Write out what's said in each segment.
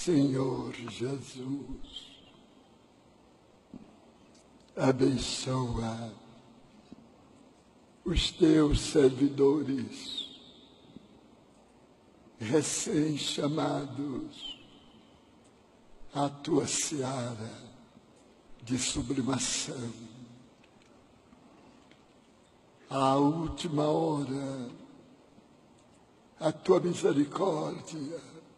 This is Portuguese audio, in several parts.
Senhor Jesus, abençoa os teus servidores recém-chamados à tua seara de sublimação. À última hora, a tua misericórdia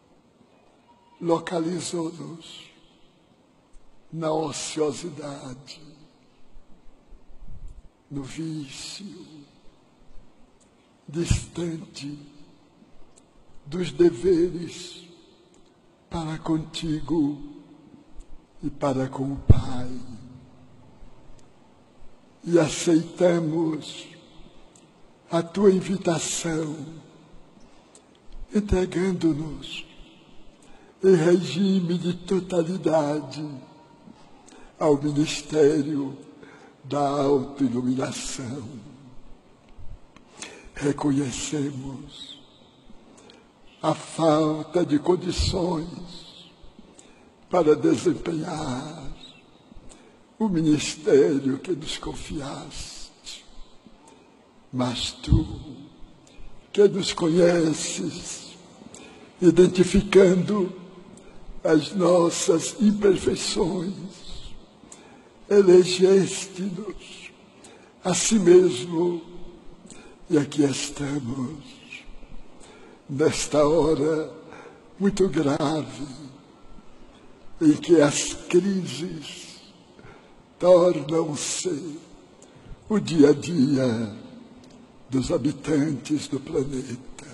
localizou-nos na ociosidade, no vício, distante dos deveres para contigo e para com o Pai. E aceitamos a tua invitação, entregando-nos em regime de totalidade ao ministério da autoiluminação. Reconhecemos a falta de condições para desempenhar o ministério que nos confiaste, mas tu, que nos conheces, identificando as nossas imperfeições, elegeste-nos a si mesmo, e aqui estamos, nesta hora muito grave, em que as crises tornam-se o dia a dia dos habitantes do planeta.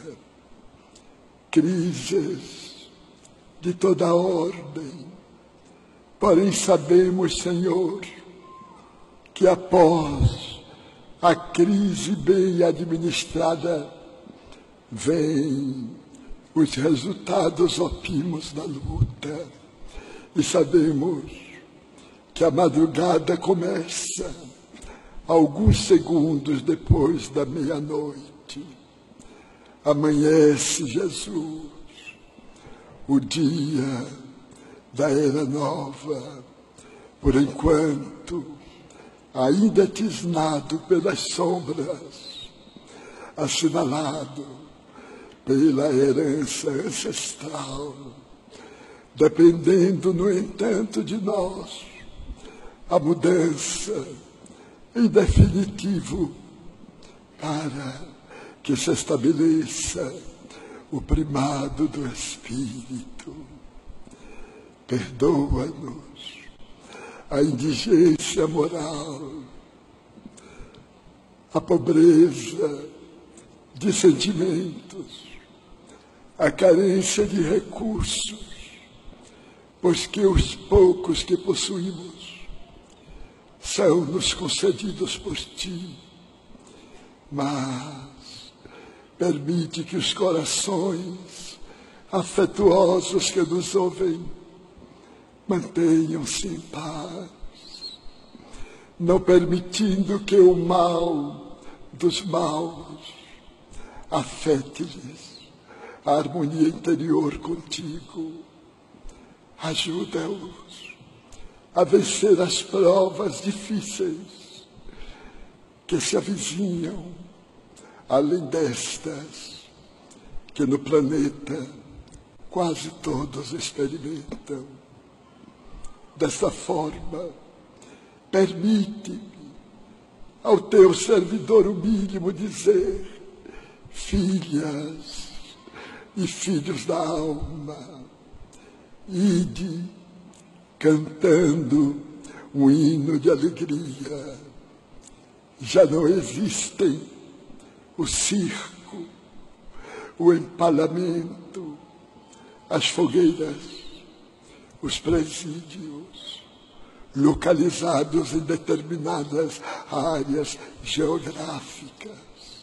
Crises de toda ordem, porém sabemos, Senhor, que após a crise bem administrada, vêm os resultados opimos da luta. E sabemos que a madrugada começa alguns segundos depois da meia-noite. Amanhece, Jesus, o dia da era nova, por enquanto, ainda tisnado pelas sombras, assinalado pela herança ancestral, dependendo, no entanto, de nós, a mudança, em definitivo, para que se estabeleça o primado do Espírito. Perdoa-nos a indigência moral, a pobreza de sentimentos, a carência de recursos, pois que os poucos que possuímos são nos concedidos por ti, mas permite que os corações afetuosos que nos ouvem mantenham-se em paz, não permitindo que o mal dos maus afete-lhes a harmonia interior contigo. Ajuda-os a vencer as provas difíceis que se avizinham, além destas que no planeta quase todos experimentam. Dessa forma, permite-me ao teu servidor humílimo dizer: filhas e filhos da alma, ide cantando um hino de alegria. Já não existem o circo, o empalamento, as fogueiras, os presídios, localizados em determinadas áreas geográficas.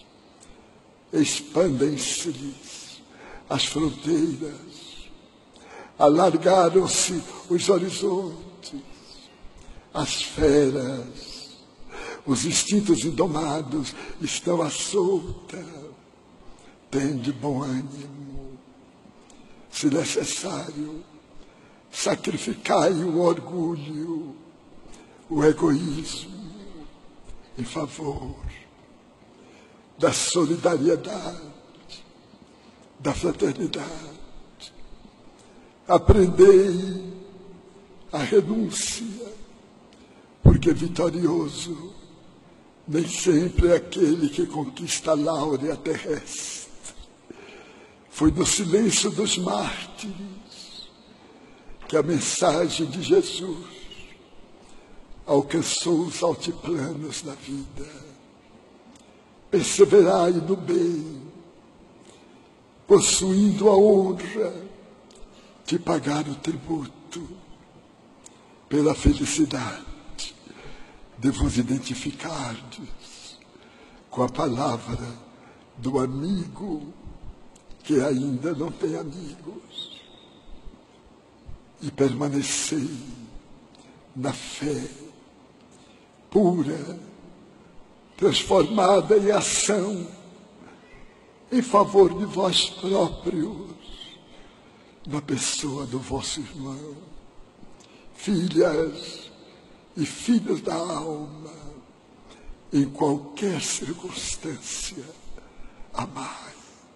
Expandem-se-lhes as fronteiras, alargaram-se os horizontes, as feras, os instintos indomados estão à solta. Tende bom ânimo. Se necessário, sacrificai o orgulho, o egoísmo, em favor da solidariedade, da fraternidade. Aprendei a renúncia, porque vitorioso nem sempre é aquele que conquista a láurea terrestre. Foi no silêncio dos mártires que a mensagem de Jesus alcançou os altiplanos da vida. Perseverai no bem, possuindo a honra de pagar o tributo pela felicidade de vos identificardes com a palavra do amigo que ainda não tem amigos, e permanecei na fé pura, transformada em ação em favor de vós próprios, na pessoa do vosso irmão. Filhas e filhos da alma, em qualquer circunstância, amai.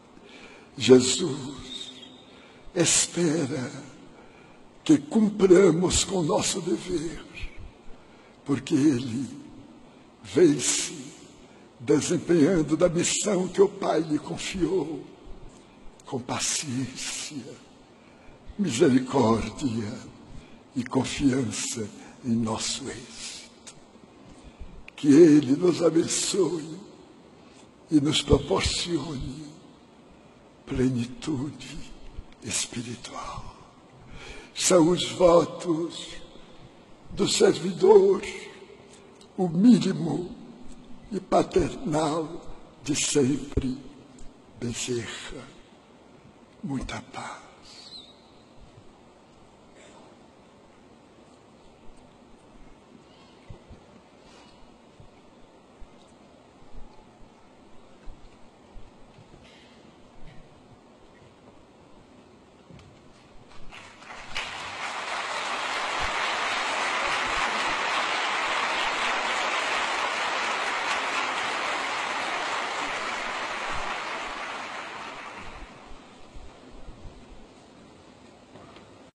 Jesus espera que cumpramos com o nosso dever, porque Ele vem-se desempenhando da missão que o Pai lhe confiou, com paciência, misericórdia e confiança em nosso êxito. Que Ele nos abençoe e nos proporcione plenitude espiritual. São os votos do servidor, o mínimo e paternal de sempre, Bezerra. Muita paz.